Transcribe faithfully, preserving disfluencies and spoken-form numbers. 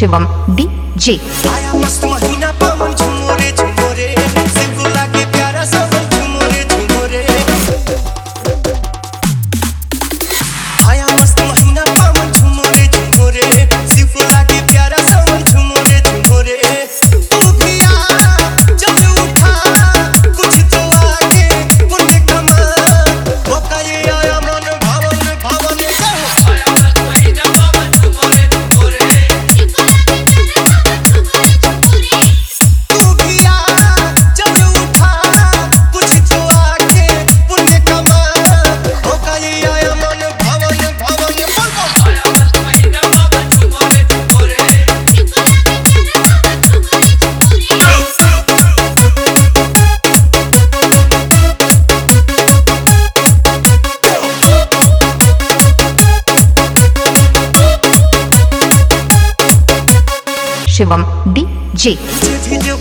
Shivam DJ. आया मस्त महीना पवन झुमोरे झुमोरे शिव को लागे प्यारा सावन झुमोरे झुमोरे। आया मस्त महीना पवन झुमोरे झुमोरे शिव को लागे प्यारा सावन झुमोरे झुमोरे। तू भी आ जब उठा कुछ तो आगे पुण्य कमा मौका ये आया मन भावन भावन जाओ। आया मस्त महीना पवन झुमोरे झुमोरे शिवम डीजे। धीरे